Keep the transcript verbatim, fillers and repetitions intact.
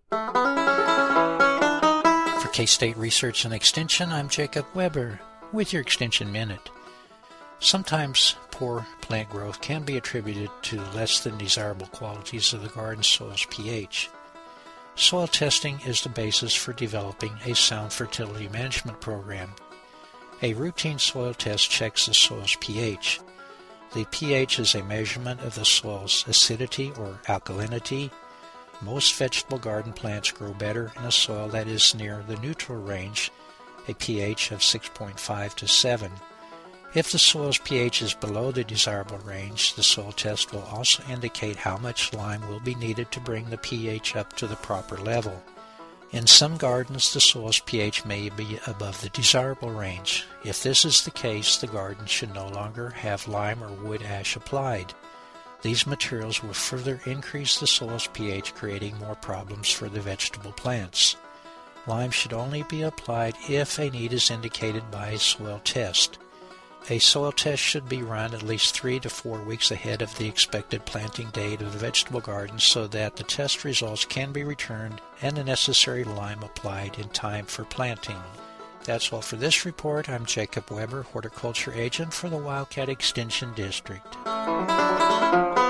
For K-State Research and Extension, I'm Jacob Weber with your Extension Minute. Sometimes poor plant growth can be attributed to less than desirable qualities of the garden soil's pH. Soil testing is the basis for developing a sound fertility management program. A routine soil test checks the soil's pH. The pH is a measurement of the soil's acidity or alkalinity. Most vegetable garden plants grow better in a soil that is near the neutral range, a pH of six point five to seven. If the soil's pH is below the desirable range, the soil test will also indicate how much lime will be needed to bring the pH up to the proper level. In some gardens, the soil's pH may be above the desirable range. If this is the case, the garden should no longer have lime or wood ash applied. These materials will further increase the soil's pH, creating more problems for the vegetable plants. Lime should only be applied if a need is indicated by a soil test. A soil test should be run at least three to four weeks ahead of the expected planting date of the vegetable garden so that the test results can be returned and the necessary lime applied in time for planting. That's all for this report. I'm Jacob Weber, Horticulture Agent for the Wildcat Extension District.